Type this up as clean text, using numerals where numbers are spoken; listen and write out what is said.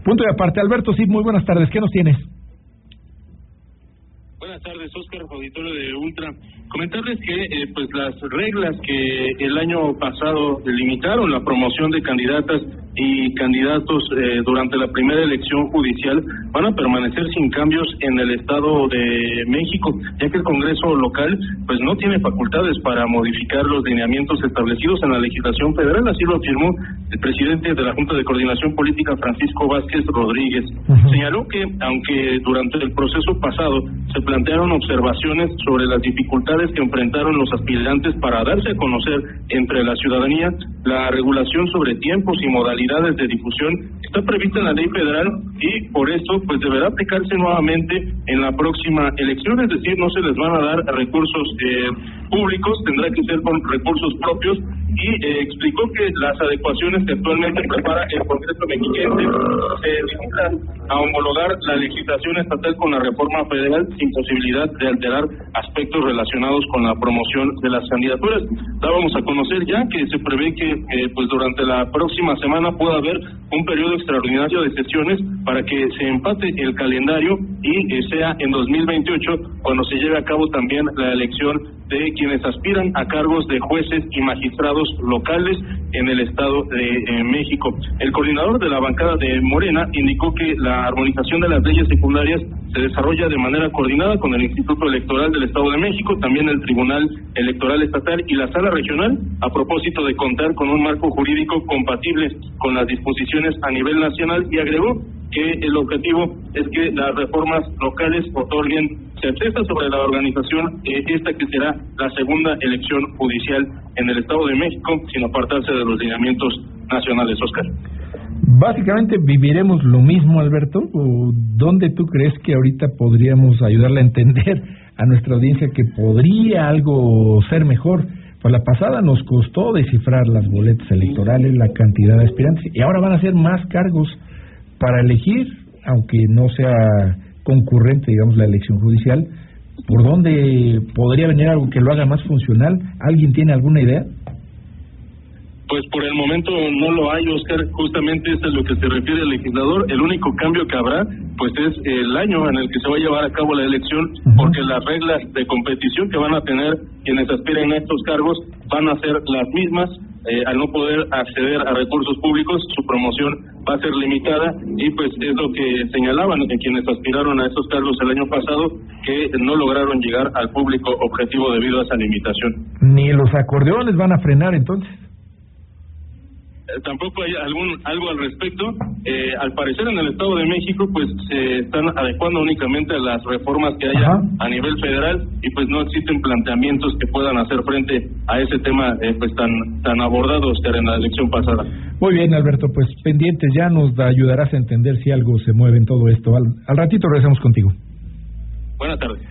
Punto de aparte. Alberto, sí, muy buenas tardes. ¿Qué nos tienes? Buenas tardes, Oscar, auditorio de Ultra. Comentarles que pues las reglas que el año pasado limitaron la promoción de candidatas y candidatos durante la primera elección judicial van a permanecer sin cambios en el Estado de México, ya que el Congreso local pues no tiene facultades para modificar los lineamientos establecidos en la legislación federal. Así lo afirmó el presidente de la Junta de Coordinación Política, Francisco Vázquez Rodríguez. Señaló que aunque durante el proceso pasado se plantearon observaciones sobre las dificultades que enfrentaron los aspirantes para darse a conocer entre la ciudadanía, la regulación sobre tiempos y modalidades de difusión está prevista en la ley federal y por eso pues deberá aplicarse nuevamente en la próxima elección, es decir, no se les van a dar recursos públicos, tendrá que ser con recursos propios y explicó que las adecuaciones que actualmente prepara el Congreso mexiquense se limitan a homologar la legislación estatal con la reforma federal sin posibilidad de alterar aspectos relacionados con la promoción de las candidaturas. Dábamos a conocer ya que se prevé que pues durante la próxima semana pueda haber un periodo extraordinario de sesiones para que se empate el calendario y sea en 2028 cuando se lleve a cabo también la elección de quienes aspiran a cargos de jueces y magistrados locales en el Estado de México. El coordinador de la bancada de Morena indicó que la armonización de las leyes secundarias se desarrolla de manera coordinada con el Instituto Electoral del Estado de México, también el Tribunal Electoral Estatal y la Sala Regional, a propósito de contar con un marco jurídico compatible con las disposiciones a nivel nacional, y agregó que el objetivo es que las reformas locales otorguen certeza sobre la organización esta que será la segunda elección judicial en el Estado de México, sin apartarse de los lineamientos nacionales. Oscar. Básicamente, ¿viviremos lo mismo, Alberto? ¿O dónde tú crees que ahorita podríamos ayudarle a entender a nuestra audiencia que podría algo ser mejor? Pues la pasada nos costó descifrar las boletas electorales, la cantidad de aspirantes, y ahora van a ser más cargos para elegir, aunque no sea concurrente, digamos, la elección judicial. ¿Por dónde podría venir algo que lo haga más funcional? ¿Alguien tiene alguna idea? Pues por el momento no lo hay, Oscar. Justamente eso es lo que se refiere el legislador. El único cambio que habrá pues es el año en el que se va a llevar a cabo la elección, porque las reglas de competición que van a tener quienes aspiren a estos cargos van a ser las mismas. Al no poder acceder a recursos públicos, su promoción va a ser limitada y pues es lo que señalaban quienes aspiraron a estos cargos el año pasado, que no lograron llegar al público objetivo debido a esa limitación. Ni los acordeones van a frenar entonces. Tampoco hay algo al respecto. Al parecer en el Estado de México pues se están adecuando únicamente a las reformas que haya a nivel federal y pues no existen planteamientos que puedan hacer frente a ese tema pues tan abordado, Oscar, en la elección pasada. Muy bien, Alberto, pues pendientes, ya nos ayudarás a entender si algo se mueve en todo esto. Al ratito regresamos contigo. Buenas tardes.